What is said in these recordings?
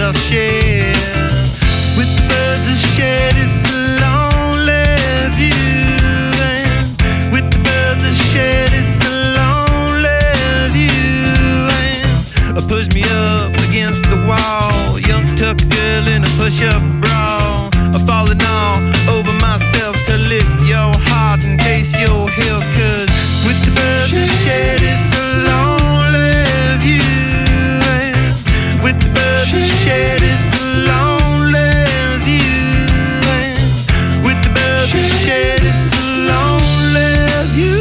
they'll share. With the birds of shed, it's a lonely view. And with the birds of shed, it's a lonely view. And push me up against the wall, young tuck girl in a push-up bra, falling all over myself to lift your heart and taste your hill. 'Cause with the birds of shed, it's a lonely view. And with the birds of shed, it's a lonely view. And with the birds of shed, it's a lonely view.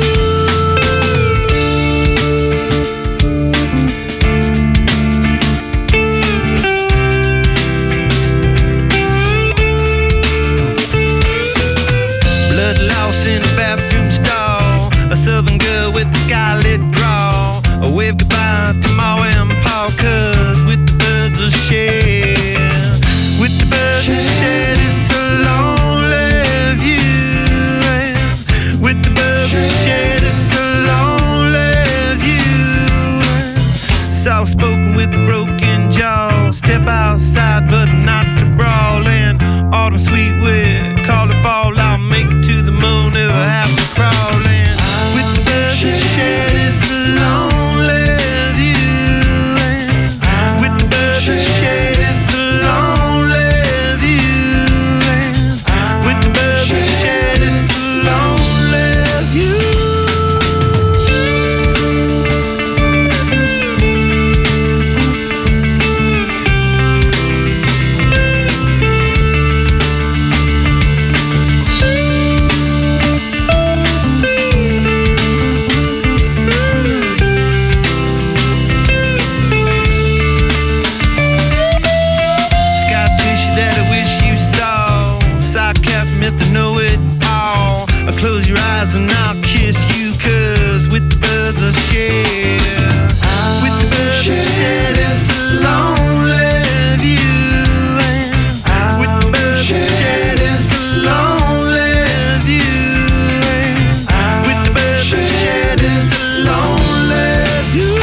In a bathroom stall, a southern girl with a skylit draw, a wave goodbye to Ma and Pa. 'Cause with the birds of shed, with the birds of shed, it's a lonely view. And with the birds of shed, it's a lonely view. Soft spoken with a broken jaw, step outside but not to brawl. And autumn sweet with call it fall, I'll make it to the moon if I have to crawl. And with the birds of shed, it's a lonely view. And with the birds of shed, it's a lonely view. And with the birds of shed, it's a lonely view. Close your eyes and I'll kiss you. 'Cause with the birds of shed, with the birds of shed, it's a lonely view. And with the birds of shed, it's a lonely view. And with the birds of shed, it's a lonely view.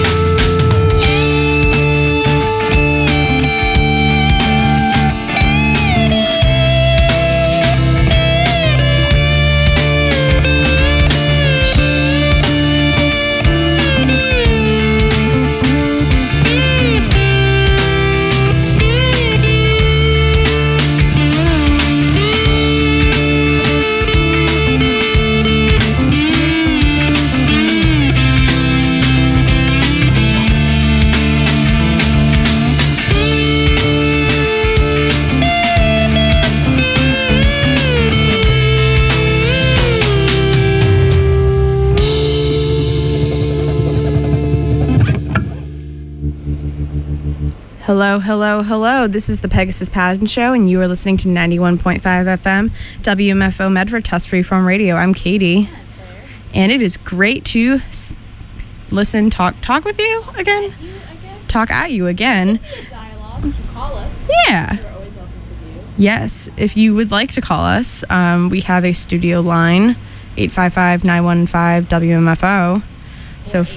Hello, hello, hello. This is the Pegasus Pageant Show, and you are listening to 91.5 FM, WMFO Medford, Test Freeform Radio. I'm Katie, and it is great to listen, talk with you again, talk at you again. Dialogue. Call us. Yeah. You're always welcome to do. Yes, if you would like to call us, we have a studio line, 855-915-WMFO. So. 855-915-9636.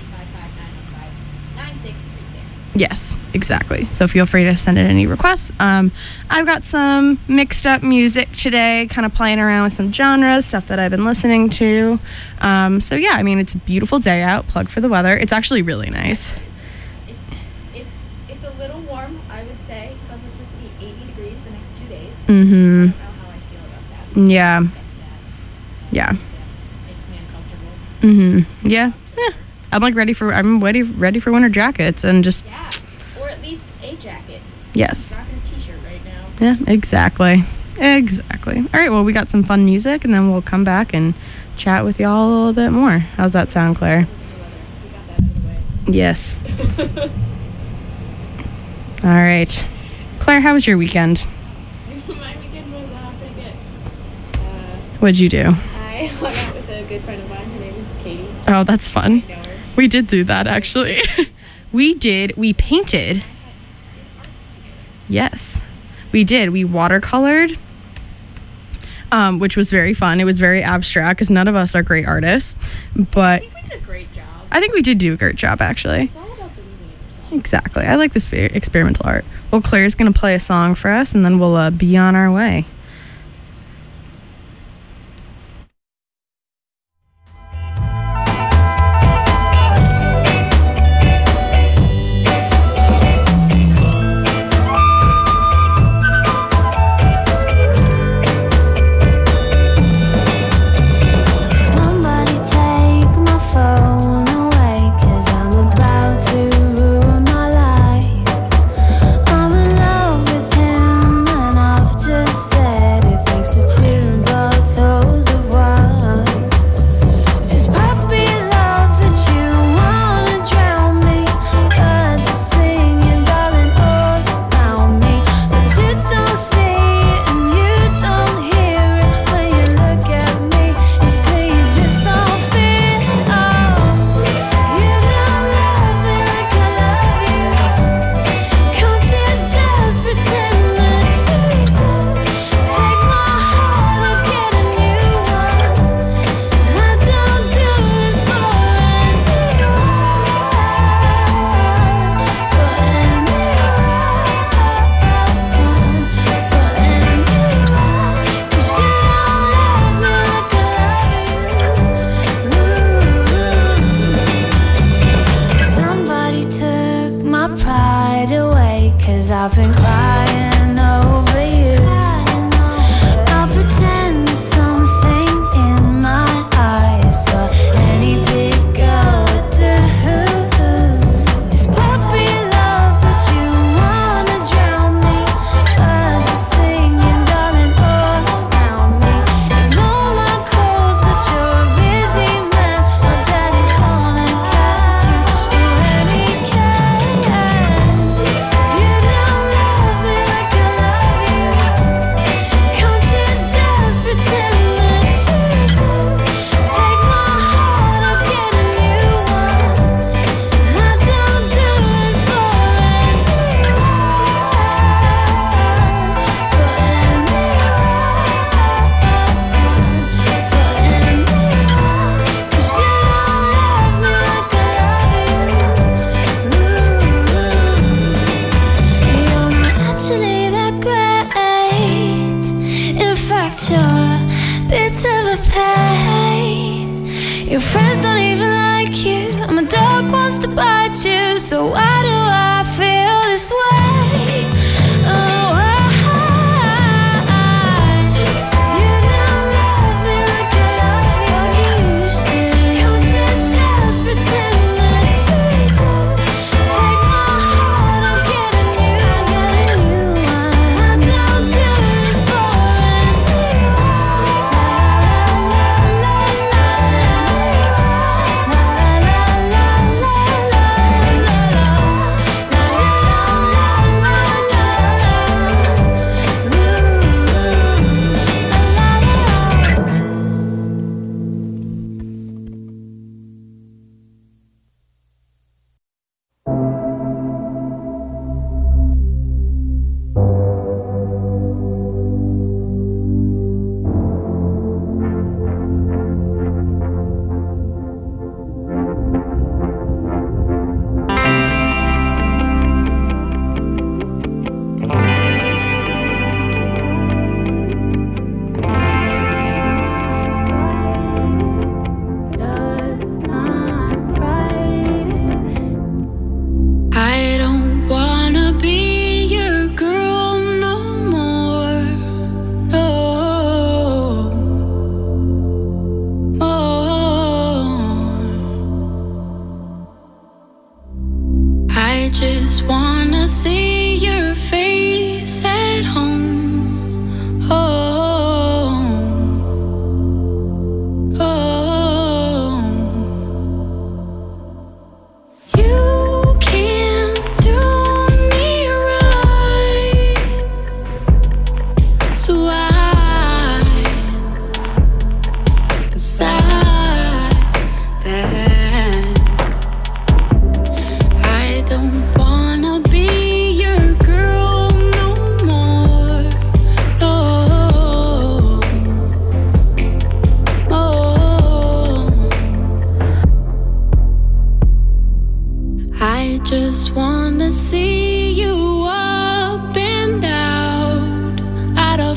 Yes, exactly. So feel free to send in any requests. I've got some mixed up music today, kind of playing around with some genres, stuff that I've been listening to. So yeah, I mean, it's a beautiful day out. Plug for the weather. It's actually really nice. It's a little warm, I would say. It's also supposed to be 80 degrees the next 2 days. Mm-hmm. I don't know how I feel about that. Yeah. That Yeah. makes me uncomfortable. Mm-hmm. Yeah. I'm ready for winter jackets and just. Yeah. Or at least a jacket. Yes. I'm not in a t-shirt right now. Yeah, exactly. All right, well, we got some fun music, and then we'll come back and chat with y'all a little bit more. How's that sound, Claire? We got that out of the way. Yes. All right. Claire, how was your weekend? My weekend was pretty good. What'd you do? I hung out with a good friend of mine. Her name is Katie. Oh, that's fun. I know her. We did do that, actually. We painted. Yes, we did. We watercolored, which was very fun. It was very abstract because none of us are great artists, but I think we did a great job. I think we did do a great job, actually. It's all about believing in yourself. Exactly. I like this experimental art. Well, Claire's going to play a song for us, and then we'll be on our way.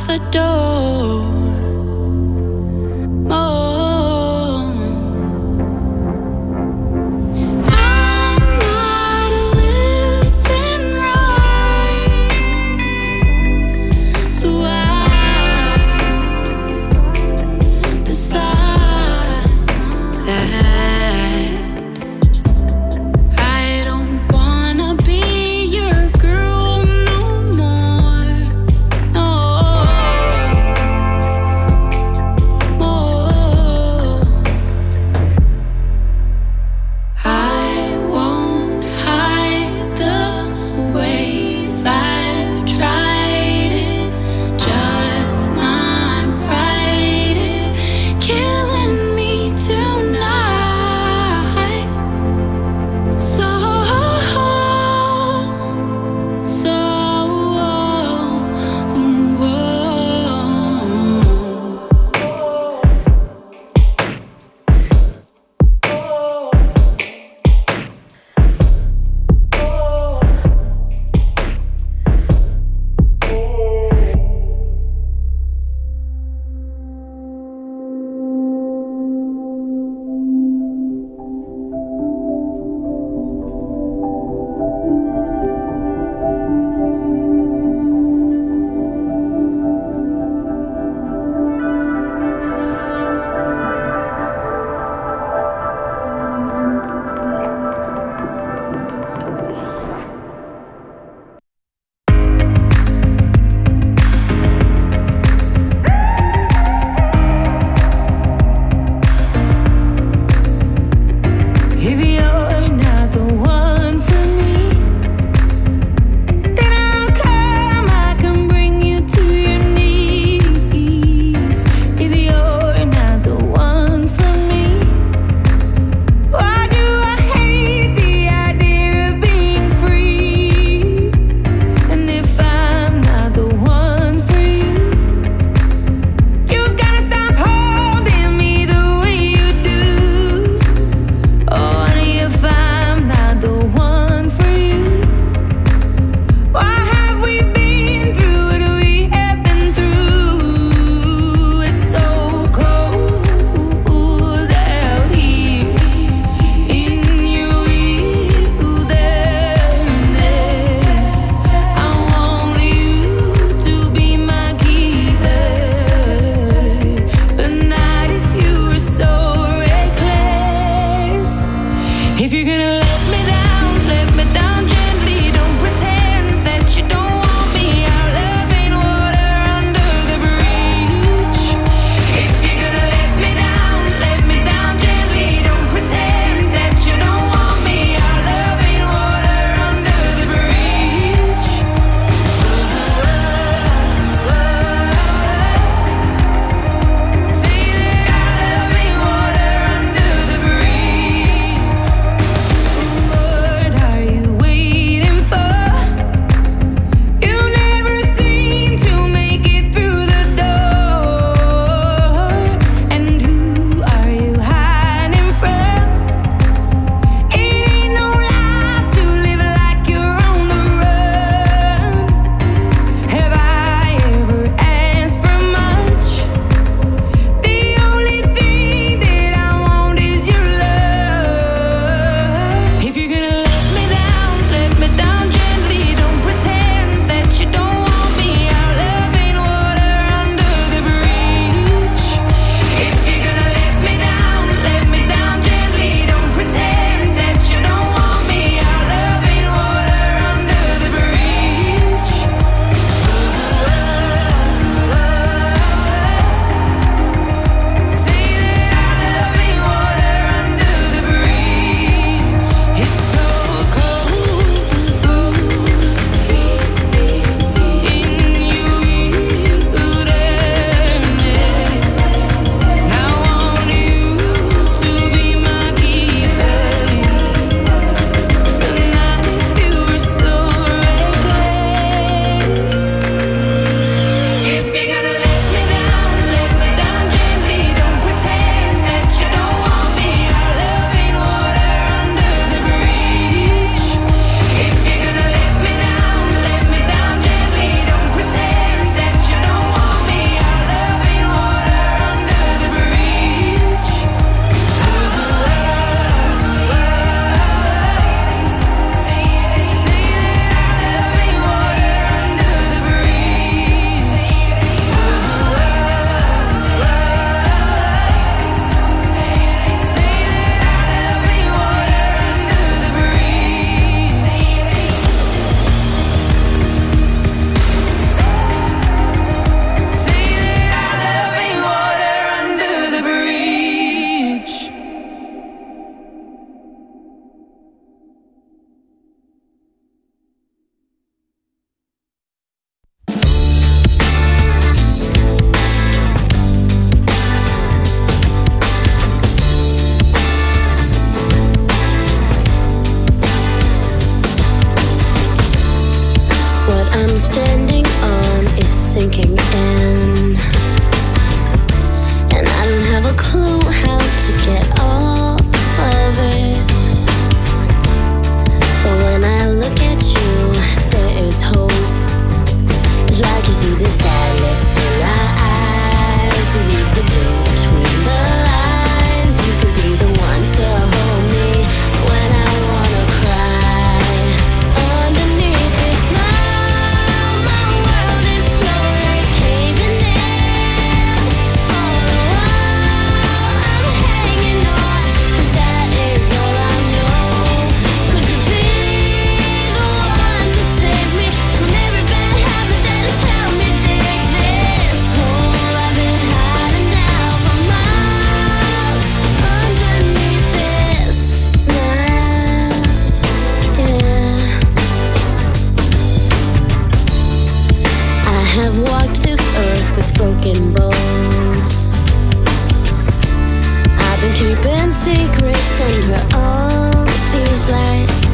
the door. Oh, I'm not living right, so I decide that I don't wanna be your girl no more. No. standing on is sinking in, and I don't have a clue how to get off of it. But when I look at you, there is hope. It's like you see the sadness in my eyes. You read the blue between the lines. You could be the one to hold me when I wanna cry. Underneath this smile, my world is slowly caving in. All the while I'm hanging on, 'cause that is all I know. Could you be the one to save me from every bad habit that has held me dig this hole I've been hiding now for miles underneath this smile? Yeah. I have walked this earth with broken bones. I've been keeping secrets under all these lights.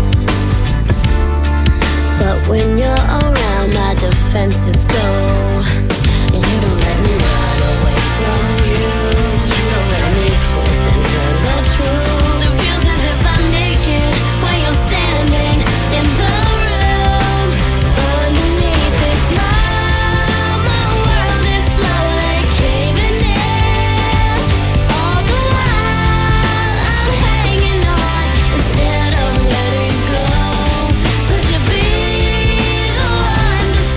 But when you're around, my defenses go. And you don't let me run away from you. You don't let me twist and turn the truth. It feels as if I'm naked when you're standing in the room. Underneath this smile, my world is slowly caving in. All the while I'm hanging on instead of letting go. Could you be the one to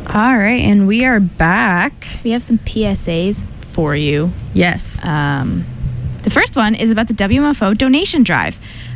All right, and we are back. We have some PSAs for you. Yes. The first one is about the WMFO donation drive.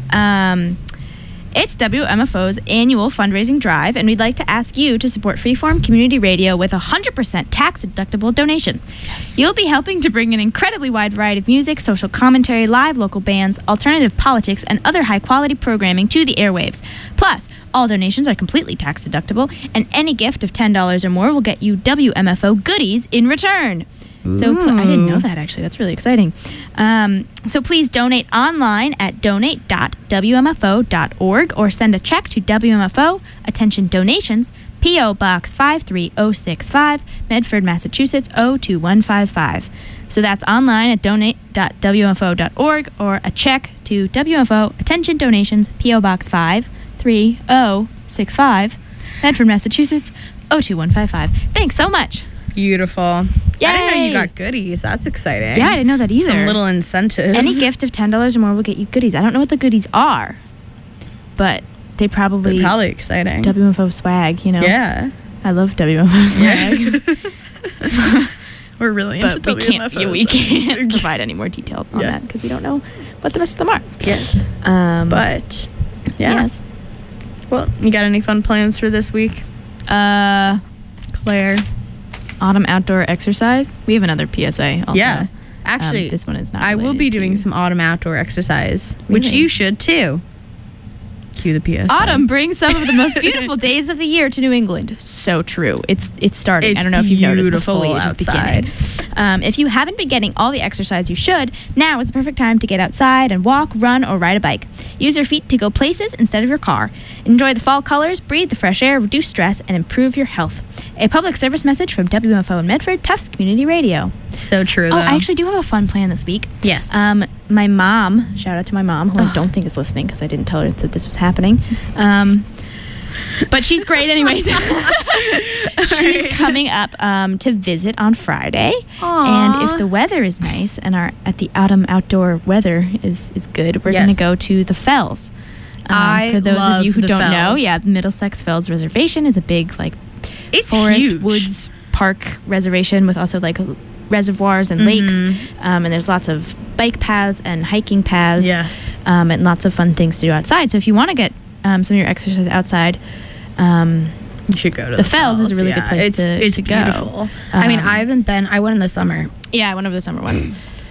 It's WMFO's annual fundraising drive, and we'd like to ask you to support Freeform Community Radio with a 100% tax-deductible donation. Yes. You'll be helping to bring an incredibly wide variety of music, social commentary, live local bands, alternative politics, and other high-quality programming to the airwaves. Plus, all donations are completely tax-deductible, and any gift of $10 or more will get you WMFO goodies in return. So I didn't know that, actually. That's really exciting. So please donate online at donate.wmfo.org or send a check to WMFO, Attention Donations, P.O. Box 53065, Medford, Massachusetts, 02155. So that's online at donate.wmfo.org or a check to WMFO, Attention Donations, P.O. Box 53065, Medford, Massachusetts, 02155. Thanks so much. Beautiful. Yay. I didn't know you got goodies. That's exciting. Yeah, I didn't know that either. Some little incentives. Any gift of $10 or more will get you goodies. I don't know what the goodies are, but they're probably exciting. WMFO swag, you know? Yeah. I love WMFO swag. We're really into But WMFOs. we can't provide any more details on that because we don't know what the rest of them are. Yes. But, yeah. Yes. Well, you got any fun plans for this week? Claire? Autumn outdoor exercise. We have another PSA also. Yeah. Actually, this one is not I will related be to doing you. some autumn outdoor exercise, which Really? you should too. Cue the PSA. Autumn brings some of the most beautiful days of the year to New England. So true. It's starting. It's I don't know if you've noticed the beautiful foliage is outside. beginning. If you haven't been getting all the exercise you should, now is the perfect time to get outside and walk, run, or ride a bike. Use your feet to go places instead of your car. Enjoy the fall colors, breathe the fresh air, reduce stress, and improve your health. A public service message from WMFO in Medford, Tufts Community Radio. So true, Oh, though. I actually do have a fun plan this week. Yes. My mom, shout out to my mom, who I don't think is listening because I didn't tell her that this was happening. But she's great anyways. She's coming up to visit on Friday. And if the weather is nice and at the autumn outdoor weather is good, we're going to go to the Fells. For those love of you who the don't know, Fells. the Middlesex Fells Reservation is a big It's forest, huge. woods, park reservation with also reservoirs and lakes, and there's lots of bike paths and hiking paths, Yes. and lots of fun things to do outside. So if you want to get some of your exercise outside, You should go to the Fells is a really good place it's to go. beautiful. I mean, I haven't been. I went in the summer, Yeah, I went over the summer once.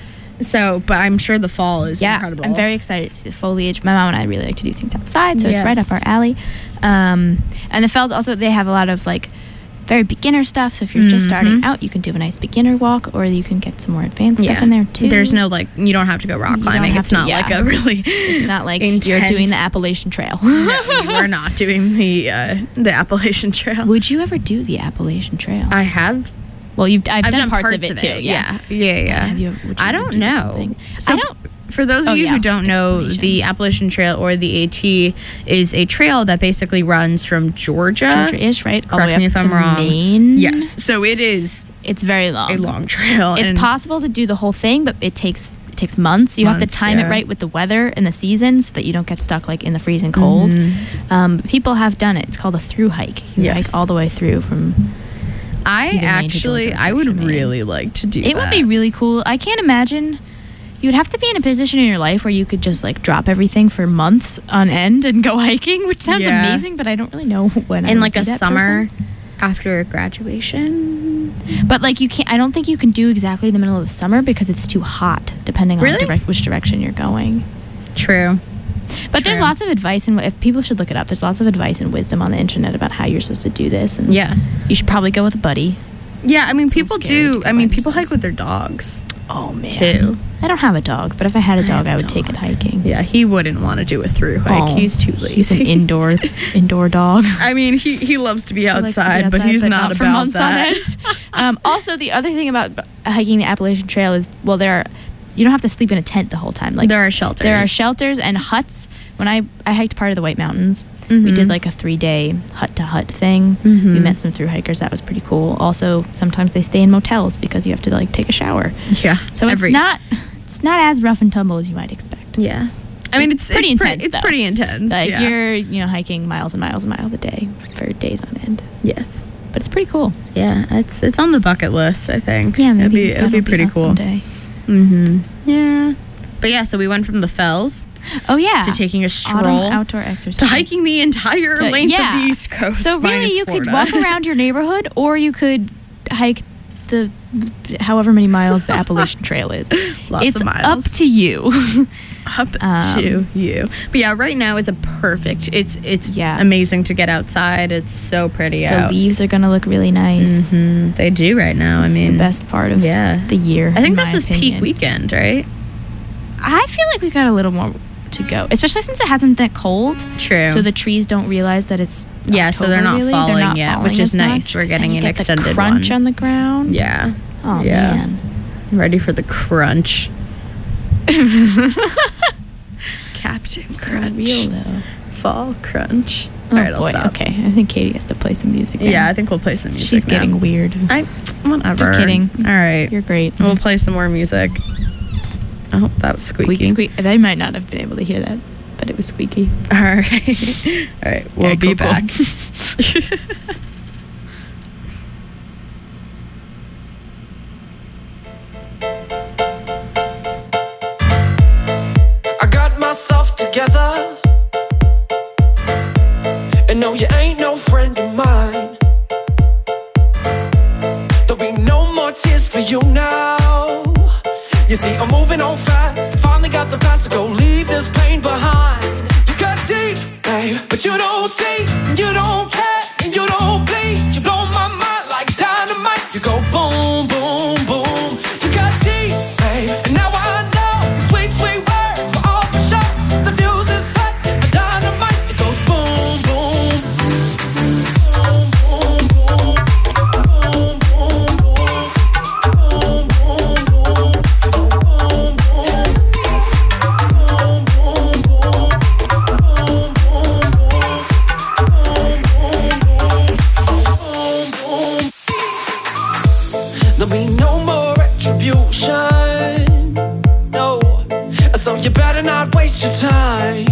but I'm sure the fall is Yeah, incredible. I'm very excited to see the foliage. My mom and I really like to do things outside, so it's right up Yes. our alley. And the Fells also, they have a lot of very beginner stuff. So if you're just starting out, you can do a nice beginner walk, or you can get some more advanced stuff in there too. There's no you don't have to go rock You don't climbing. have It's to- not like a really. It's not like you're intense- doing the Appalachian Trail. No, you are not doing the Appalachian Trail. Would you ever do the Appalachian Trail? I have. Well, I've done parts of it too. Yeah. Have you, would you I ever don't do the full know. thing? So I don't. For those of you who don't know, explanation. the Appalachian Trail or the AT is a trail that basically runs from Georgia. Georgia-ish, right? All the Correct way me up if to I'm wrong. Maine. Yes. So it is It's very long. a long trail. It's and possible to do the whole thing, but it takes months. You have to Months, time it yeah. right with the weather and the seasons so that you don't get stuck in the freezing cold. But people have done it. It's called a through hike. You Yes. hike all the way through from. I Maine to actually, Georgia, I would Georgia, Maine. really like to do It would be really cool. I can't imagine. You would have to be in a position in your life where you could just drop everything for months on end and go hiking, which sounds Yeah. amazing, but I don't really know when. I in would like be a that summer person. after graduation. But you can't. I don't think you can do exactly the middle of the summer because it's too hot, depending on Really? which direction you're going. True. But there's True. lots of advice, and if people should look it up, there's lots of advice and wisdom on the internet about how you're supposed to do this. And Yeah. you should probably go with a buddy. Yeah. I mean, Sounds people scary to do. go I by mean, people hike themselves. with their dogs Oh man, too. I don't have a dog, but if I had a I dog, have a I would take it dog. hiking. Yeah, he wouldn't want to do a through hike. Oh, He's too lazy. He's an indoor dog. I mean, he loves to be He likes to be outside, but outside, he's not for about months that. on end. Also, the other thing about hiking the Appalachian Trail is, you don't have to sleep in a tent the whole time. There are shelters. There are shelters and huts. When I hiked part of the White Mountains, we Mm-hmm. did a 3-day hut-to-hut thing. We met some through hikers. That was pretty cool. Also, sometimes they stay in motels because you have to take a shower. Yeah. So it's not as rough and tumble as you might expect. Yeah. I mean, it's pretty intense, It's though. pretty intense. Yeah. You're hiking miles and miles and miles a day for days on end. Yes. but it's pretty cool. Yeah, it's on the bucket list, I think. Yeah, maybe it'd be pretty us cool. someday. Yeah. But yeah, so we went from the Fells Oh yeah, to taking a stroll autumn outdoor exercise to hiking the entire length of the East Coast. So really, minus you Florida. could walk around your neighborhood, or you could hike the however many miles the Appalachian Trail is. Lots it's of miles. up to you. Up to you. But yeah, right now is a perfect. It's Yeah. amazing to get outside. It's so pretty The out. leaves are gonna look really nice. They do right now. It's I mean, the best part of yeah. the year. I think in this my is peak opinion. weekend, right? I feel like we got a little more to go, especially since it hasn't that cold. True. So the trees don't realize that it's Yeah, so they're October, not really. falling They're not yet, falling which is as nice. much, We're 'cause then getting you an get extended the crunch one. on the ground. Yeah. Oh Yeah. man. I'm ready for the crunch. Captain So Crunch. real though. Fall crunch. Oh All right, I'll boy. stop. Okay, I think Katie has to play some music. Now. Yeah, I think we'll play some music. She's now. getting weird. Whatever. Just kidding. All right. You're great. We'll play some more music. Oh, that was squeaky. Squeak, squeak. They might not have been able to hear that, but it was squeaky. All right. All right. We'll Yeah, be cool. back. I got myself together, and no, you ain't no friend of mine. There'll be no more tears for you now. You see, I'm moving on fast. Finally got the past to go, leave this pain behind. You got deep, babe, but you don't see, you don't care, and you don't bleed. You blow my mind like dynamite. You go boom, boom, boom. You got deep, babe, and now I know sweet, sweet words were all for show. The fuse is set, a dynamite. It goes boom, boom, boom, boom, boom, boom, boom, boom, boom, boom, boom. There'll be no more retribution, no. So you better not waste your time.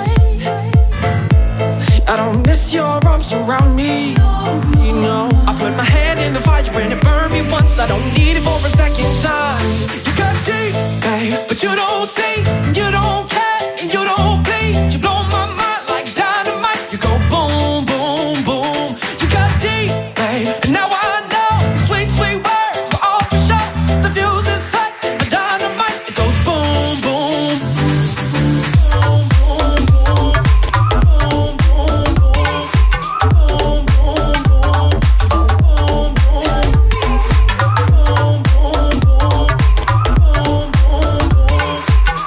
I don't miss your arms around me, you know. I put my hand in the fire and it burned me once. I don't need it for a second time. You got deep, babe, but you don't see, you don't care, and you don't bleed. You blow my mind like dynamite. You go boom, boom, boom. You got deep, babe, and now I know sweet, sweet words were all for show. The fuse is set, a dynamite. It goes boom, boom. Boom, boom, boom. Boom, boom, boom. Boom, boom, boom. Boom, boom. Boom, boom, boom. Boom, boom, boom.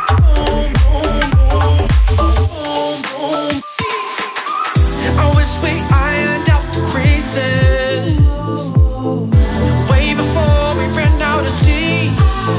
Boom, boom, boom. I wish we ironed out the creases way before we ran out of steam.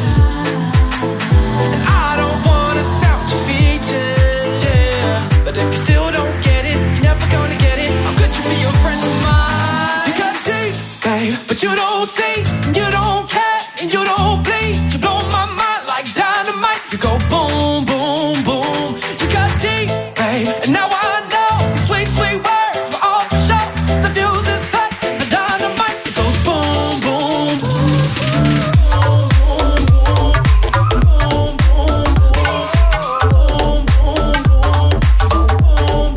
And I don't wanna sound defeated, yeah. But if you still don't get it, you're never gonna get it. How could you be a friend of mine? You got deep, babe, but you don't see, you don't care, and you don't bleed. You blow my mind like dynamite. You go boom, boom, boom. You got deep, babe, and now I know sweet, sweet words were all for show. The fuse is set, the dynamite. It goes boom, boom, boom, boom, boom, boom, boom, boom, boom, boom,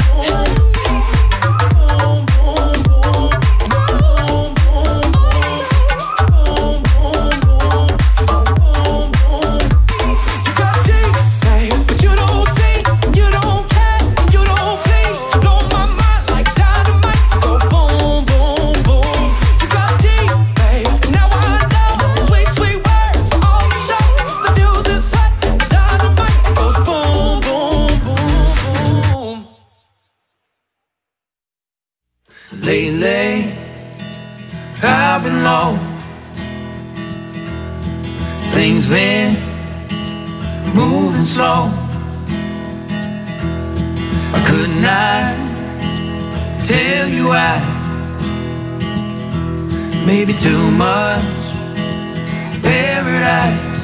You got deep, babe, but you don't see, you don't care, and you don't bleed. You blow my mind like dynamite. You go boom, boom, boom. You got deep, babe, and now I know sweet, sweet words were all for show. The fuse is set, the dynamite. It goes boom, boom, boom, boom. Lately, I've been low. Things been moving slow. I could not tell you why. Maybe too much paradise.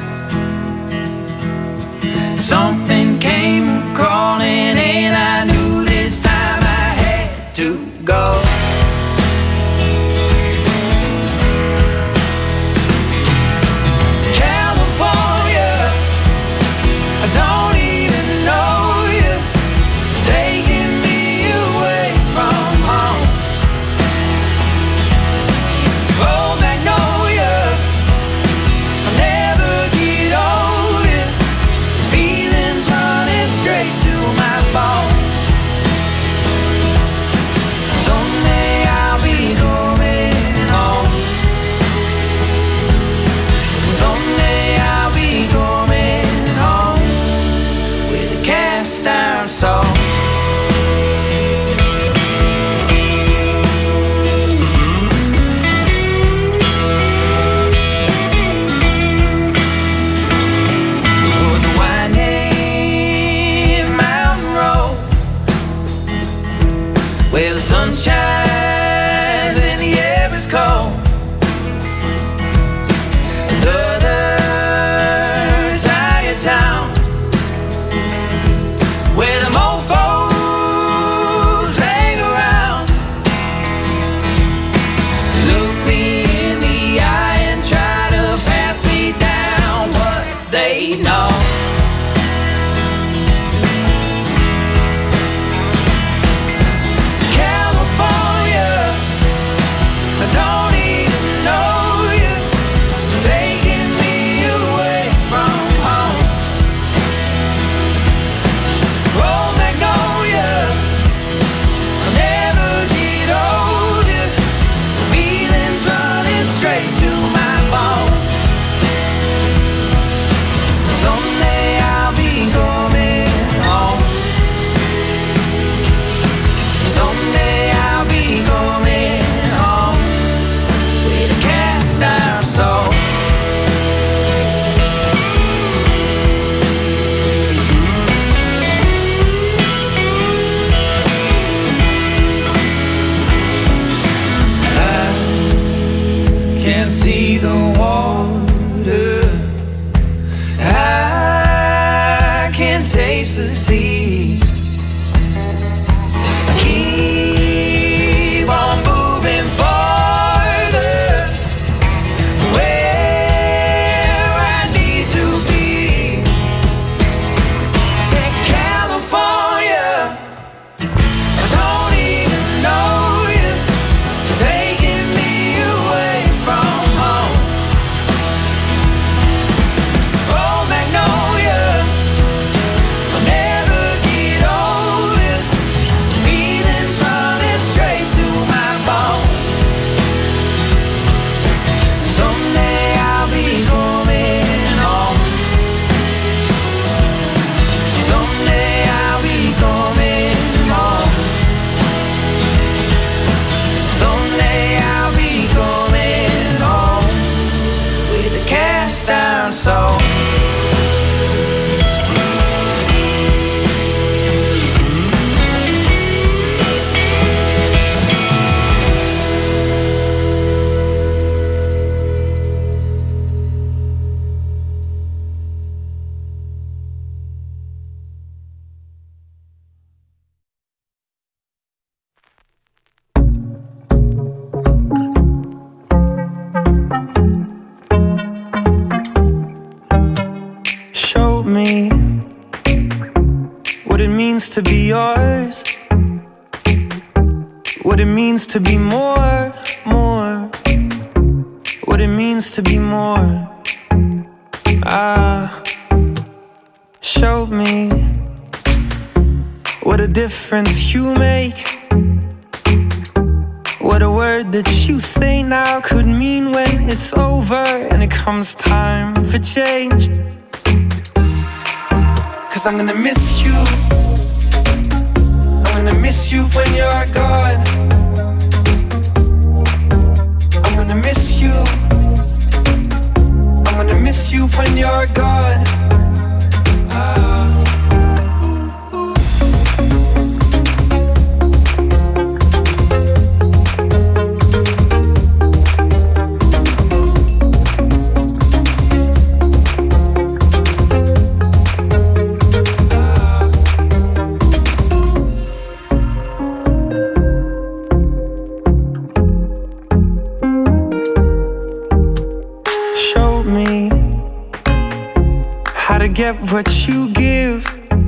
Something came crawling and I knew this time I had to go. cast iron soul. Where the sun shines and the air is cold. Another tired town where the mofos hang around. Look me in the eye and try to pass me down what they know. Don't even know you, taking me away from home. Oh, Magnolia, I'll never get over you. Feelings running straight to my bones. Someday I'll be coming home. Someday I'll be coming home. Cast iron soul. I can't see the water. I can't taste the sea. I keep on moving farther from where I need to be. Say California, I don't even know you, taking me away from home. Oh, Magnolia, I'll never get over you. Feelings running straight to my bones. Someday I'll be coming home. Someday I'll be coming home. Someday I'll be coming home with a cast iron soul. Show me what it means to be yours, what it means to be more, what it means to be more. Show me what a difference you make, what a word that you say now could mean when it's over and it comes time for change. 'Cause I'm gonna miss you, I'm gonna miss you when you're gone. I'm gonna miss you, I'm gonna miss you when you're gone. Get what you give,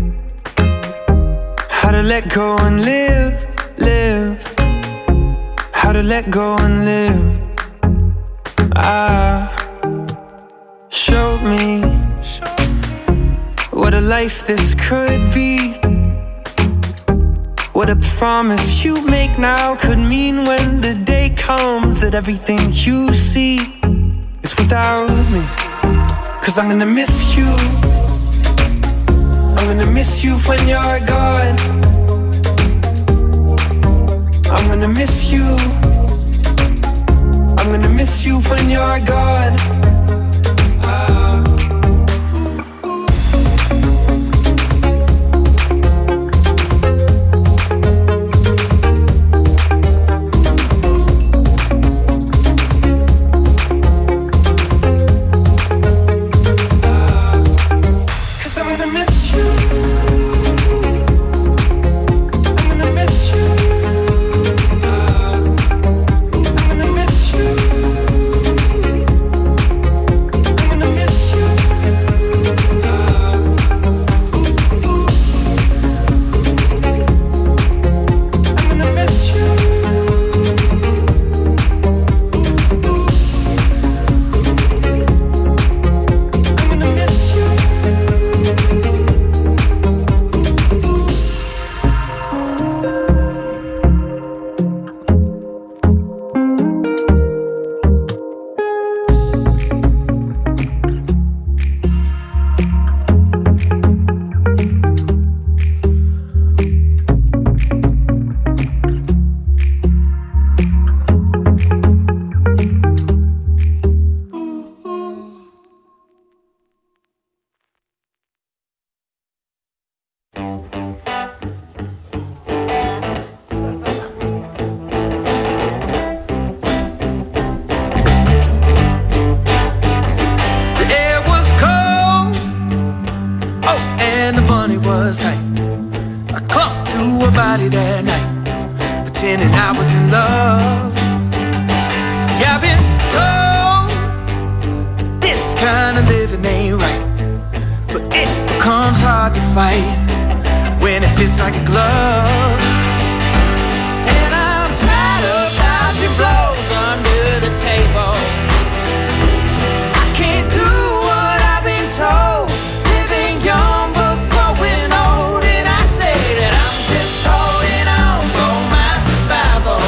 how to let go and live, how to let go and live. Show me what a life this could be, what a promise you make now could mean when the day comes that everything you see is without me. 'Cause I'm gonna miss you, I'm gonna miss you when you're gone. I'm gonna miss you. I'm gonna miss you when you're gone. That night, pretending I was in love. See, I've been told this kind of living ain't right, but it becomes hard to fight when it fits like a glove. And I'm tired of dodging blows under the table. I can't do what I've been told, living young but growing old. And I say that I'm just holding on for my survival,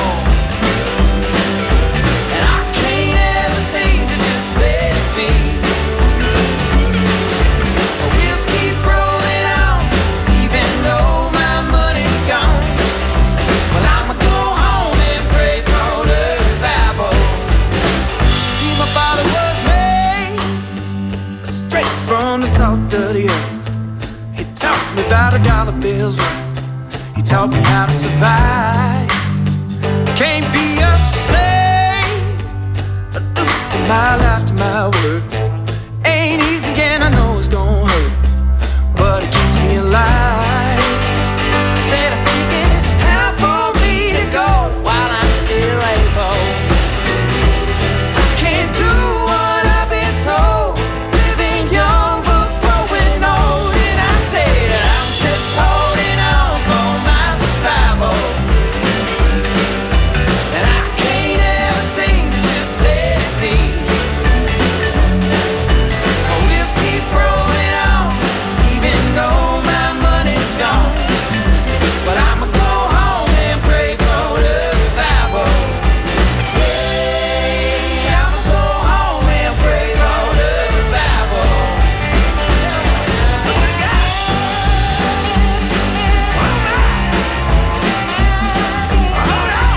and I can't ever seem to just let it be. We'll just keep rolling on, even though my money's gone. Well, I'ma go home and pray for the revival. See, my father was made straight from the salt of the earth. He taught me about $1 bills. He taught me how to survive. Can't be a slave, losing my life to my work. Ain't easy and I know it's gonna hurt, but it keeps me alive. Said I think it's time for me to go while I'm still able. I can't do what I've been told, living young but growing old. And I say that I'm just holding on for my survival, and I can't ever seem to just let it be. We'll just keep rolling on, even though my money's gone. But I'ma go home and pray for the revival. Yeah, I'ma go home and pray for the revival. Look what I got. Oh my. Hold on.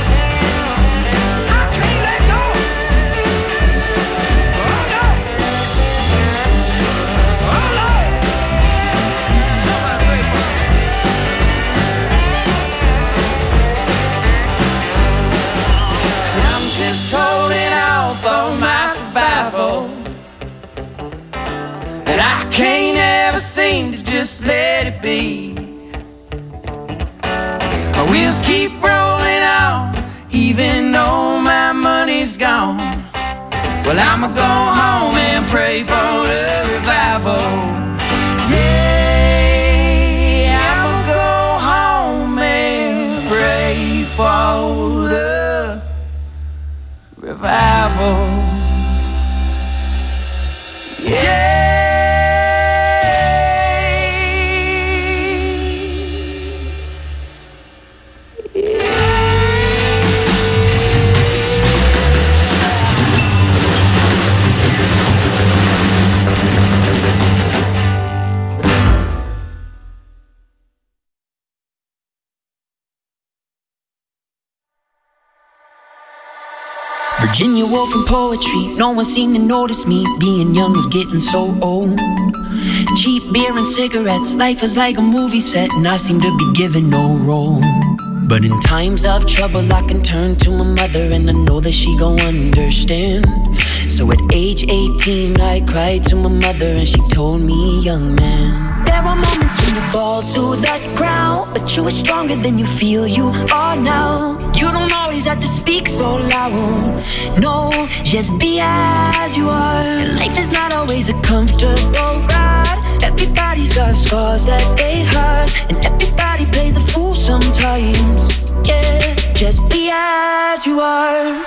I can't let go. Oh no. Oh Lord. Somebody pray for me. See, I'm just holding on for my survival, and I can't ever seem to just let it be. We'll just keep rolling on, even though my money's gone. Well, I'ma go home and pray for the revival. Yeah, I'ma go home and pray for the revival. Yeah. Virginia Woolf and poetry, no one seemed to notice me. Being young is getting so old. Cheap beer and cigarettes, life is like a movie set, and I seem to be given no role. But in times of trouble I can turn to my mother, and I know that she gon' understand. So at age 18 I cried to my mother, and she told me, young man, there are moments when you fall to the ground, but you are stronger than you feel you are now. You don't always have to speak so loud. No, just be as you are. And life is not always a comfortable ride. Everybody's got scars that they hide, and everybody plays the fool sometimes. Yeah, just be as you are.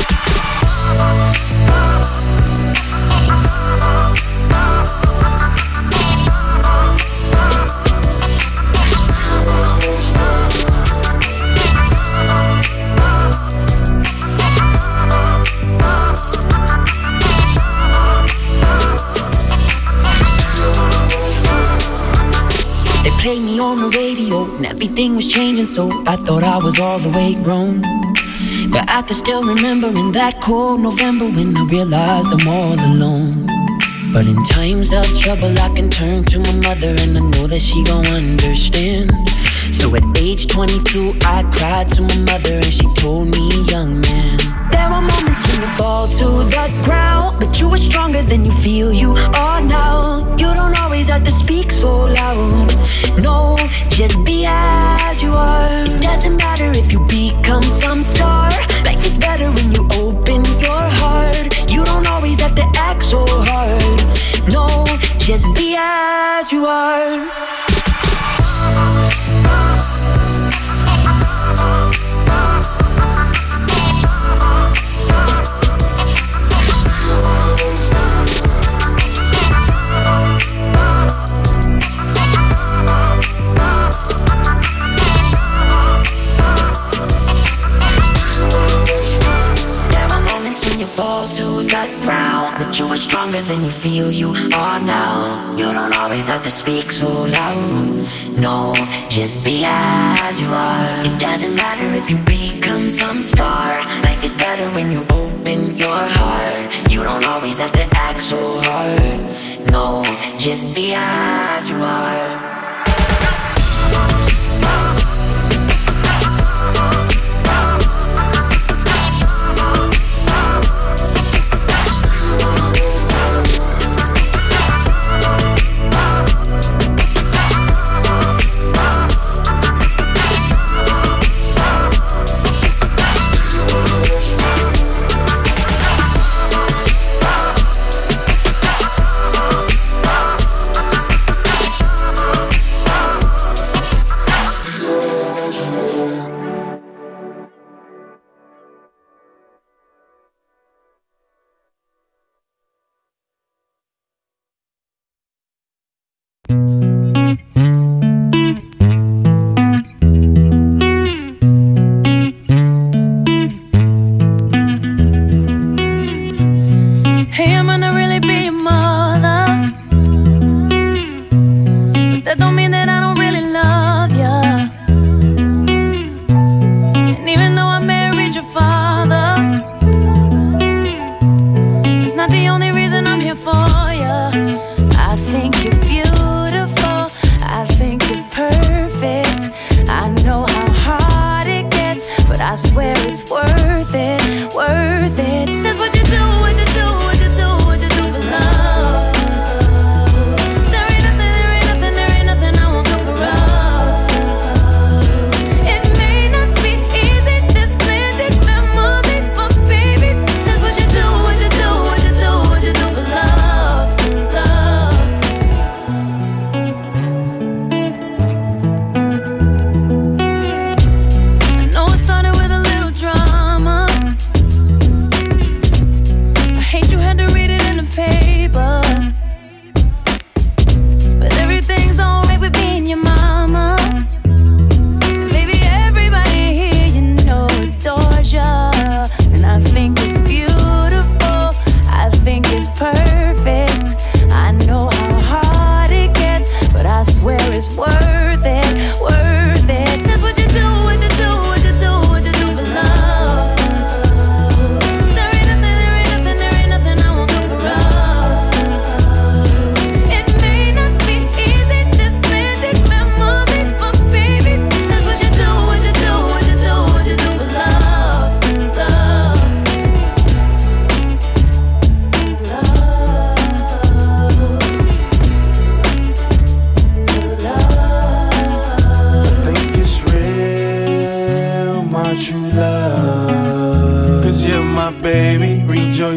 They played me on the radio, and everything was changing, so I thought I was all the way grown. But I can still remember in that cold November when I realized I'm all alone. But in times of trouble I can turn to my mother, and I know that she gon' understand. So at age 22 I cried to my mother, and she told me, young man, there are moments when you fall to the ground, but you are stronger than you feel you are now. You don't always have to speak so loud. No, just be as you are. It doesn't matter if you become some star. Life is better when you open your heart. You don't always have to act so hard. No, just be as you are. Fall to the ground, but you are stronger than you feel you are now. You don't always have to speak so loud. No, just be as you are. It doesn't matter if you become some star. Life is better when you open your heart. You don't always have to act so hard. No, just be as you are.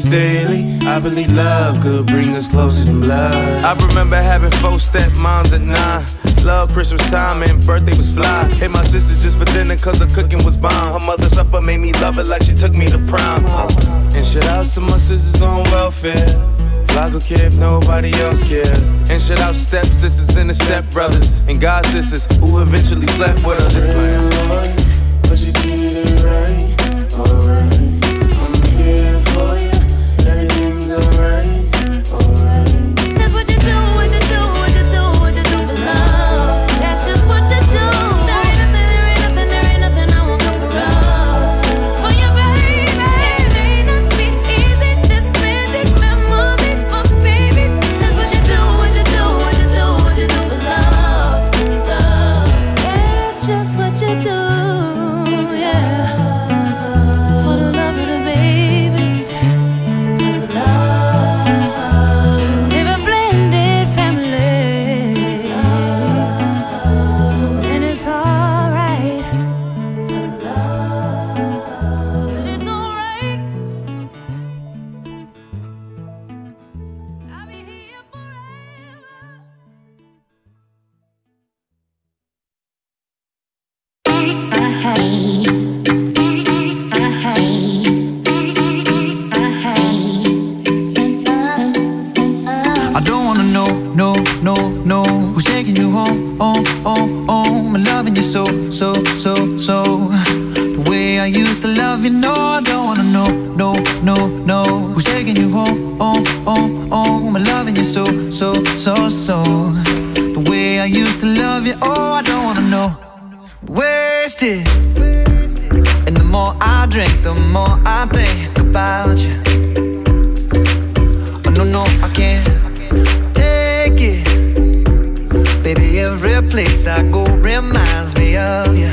daily. I believe love could bring us closer than blood. I remember having 4 stepmoms at 9. Love Christmas time and birthday was fly. Hit my sister just for dinner cause her cooking was bomb. Her mother's supper made me love it like she took me to prom. And shout out to my sisters on welfare. Flaco care if nobody else care. And shout out step sisters and the step brothers and god sisters who eventually slept with us. Lord, but you did it right, alright. I'm here for you, everything's alright, alright. That's what you do, what you do, what you do, what you do for love. That's just what you do. There ain't nothing I won't do for us. For you, baby, may not be easy, this magic memory, but baby, that's what you do, what you do, what you do, what you do for love, love. That's just what you do, yeah. For the love of the babies, for the love. Live a blended family, and it's alright. For the love, said it's alright. I'll be here forever. I don't wanna know, no, no, no, who's taking you home, home, home, home. I'm loving you so, so, so, so. The way I used to love you, no, I don't wanna know, no, no, no, who's taking you home, home, home, home. I'm loving you so, so, so, so. The way I used to love you, oh, I don't wanna know. Wasted. And the more I drink, the more I think about you. Oh, no, no, I can't take it. Baby, every place I go reminds me of you.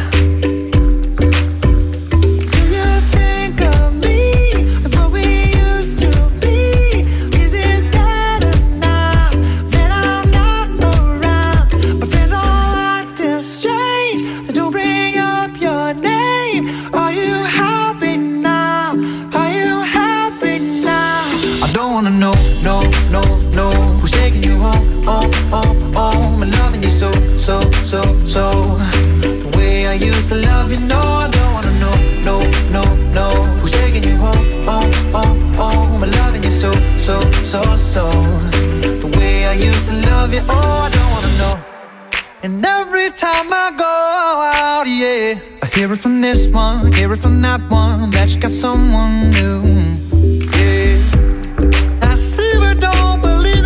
Do you think of me and what we used to be? Is it better now that I'm not around? My friends all acting strange, they don't bring up your name. Are you happy now? Are you happy now? I don't wanna know, no, no, no, who's taking you home, home, home, home. I'm loving you so, so, so, so. The way I used to love you, no, I don't wanna know, no, no, no, who's taking you home, home, home, home. I'm loving you so, so, so, so. The way I used to love you, oh, I don't wanna know. And every time I go out, yeah, I hear it from this one, hear it from that one, that you got someone new. Yeah, I see but don't believe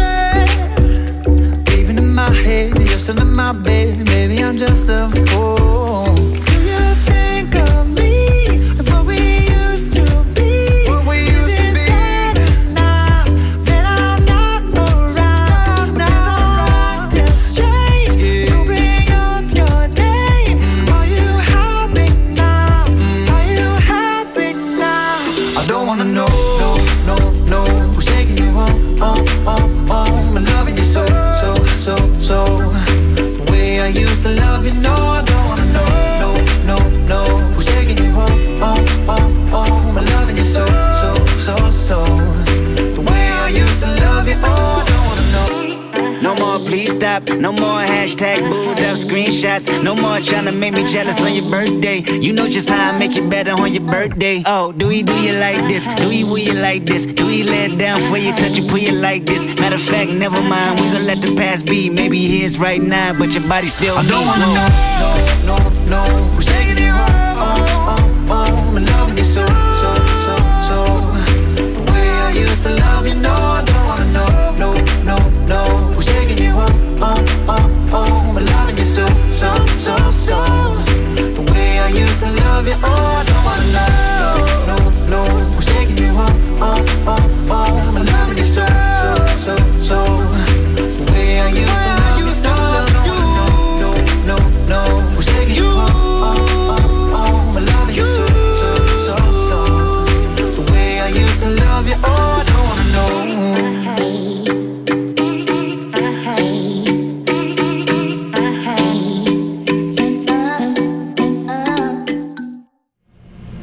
it. Even in my head, you're still in my bed. Maybe I'm just a fool. Do you think of me and what we used to be? What we used to be? Better now that I'm not around? My friends are acting strange, you bring up your name. Are you happy now? Are you happy now? I don't wanna know, no, no, no, who's taking you home, home, home, home. I'm loving you so, so, so, so. The way I used to love you, no, I don't wanna know, no, no, no, who's taking you home, home, home, home. I'm loving you so, so, so, so. The way I used to love you, oh, I don't wanna know. No more please stop, no more hashtag booed up screenshots. No more trying to make me jealous on your birthday. You know just how I make you better on your birthday. Oh, do he do you like this? Do he woo you like this? Do he lay it down for you, touch you, pull you like this? Matter of fact, never mind, we gon' let the past be. Maybe he is right now, but your body still I don't wanna know, no, no, no, who's taking you home, home, home, home. I'm loving you so, so, so, so. The way I used to love you, no, I don't wanna know, no, no, no, who's taking you home, home, home, home. I'm loving you so, so, so, so. The way I used to love you, oh, I don't wanna know, no, no, no, who's taking you home, home, home, home. I'm loving you so, so, so, so. The way I used to love you, no, I don't wanna know, no, no, no, who's taking you home, home, home, home.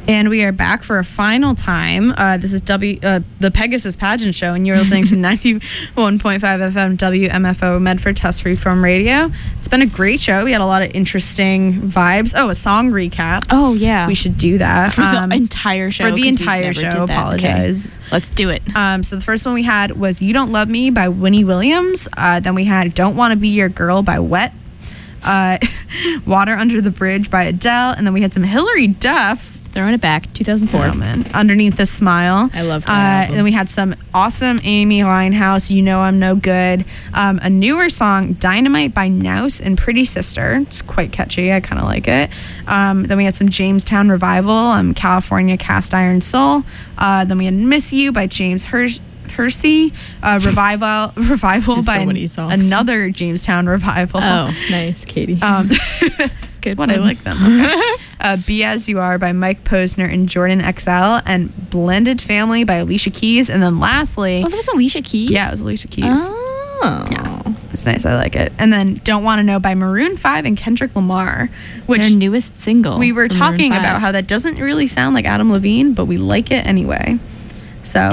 And we are back for a final time. This is the Pegasus Pageant Show, and you're listening to 91.5 FM WMFO Medford Test Freeform Radio. It's been a great show. We had a lot of interesting vibes. Oh, a song recap. Oh, yeah. We should do that. For the entire show. For the 'cause we entire never show. did that. Apologize. Okay. Let's do it. So the first one we had was You Don't Love Me by Winnie Williams. Then we had Don't Want to Be Your Girl by Wet. Water Under the Bridge by Adele. And then we had some Hillary Duff. Throwing it back, 2004. Oh, man. Underneath the Smile. I loved that And then we had some awesome Amy Winehouse, You Know I'm No Good. A newer song, Dynamite by Nouse and Pretty Sister. It's quite catchy. I kind of like it. Then we had some Jamestown Revival, California Cast Iron Soul. Then we had Miss You by James Hersey. Revival by another Jamestown Revival. Oh, nice, Katie. Good one. I like them. Okay. Be As You Are by Mike Posner and Jordan XL, and Blended Family by Alicia Keys. And then lastly... Oh, that was Alicia Keys? Yeah, it was Alicia Keys. Oh. Yeah, it's nice. I like it. And then Don't Want to Know by Maroon 5 and Kendrick Lamar, which... Their newest single. We were talking about how that doesn't really sound like Adam Levine, but we like it anyway. So...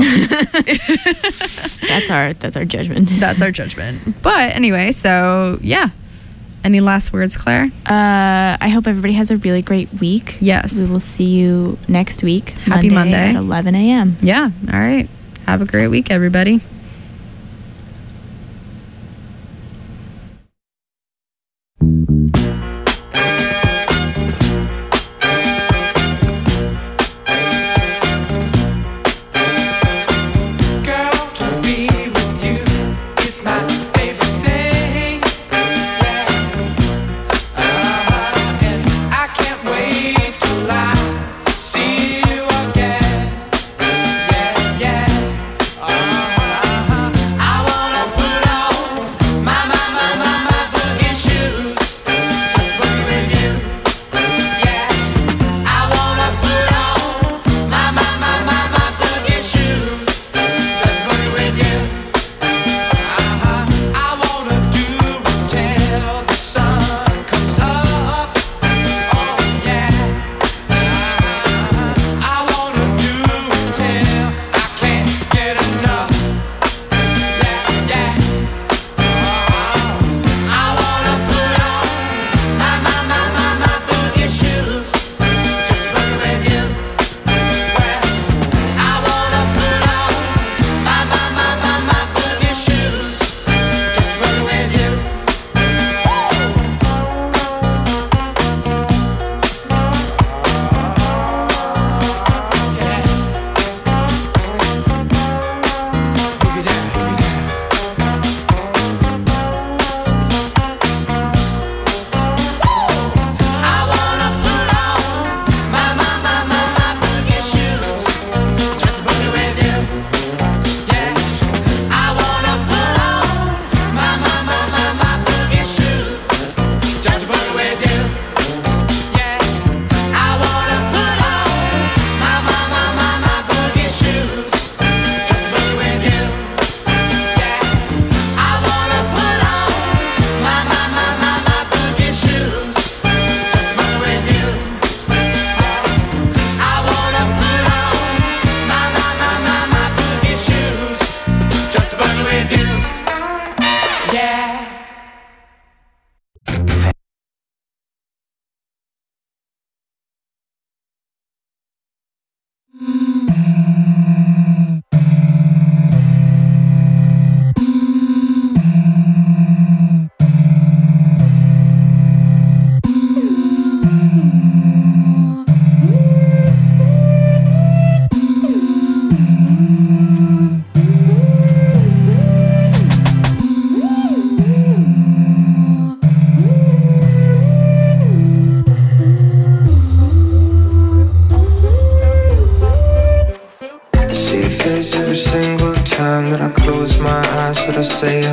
That's our judgment. That's our judgment. But anyway, so yeah. Any last words, Claire? I hope everybody has a really great week. Yes. We will see you next week. Happy Monday. At 11 a.m. Yeah. All right. Have a great week, everybody. Every single time that I close my eyes, should I say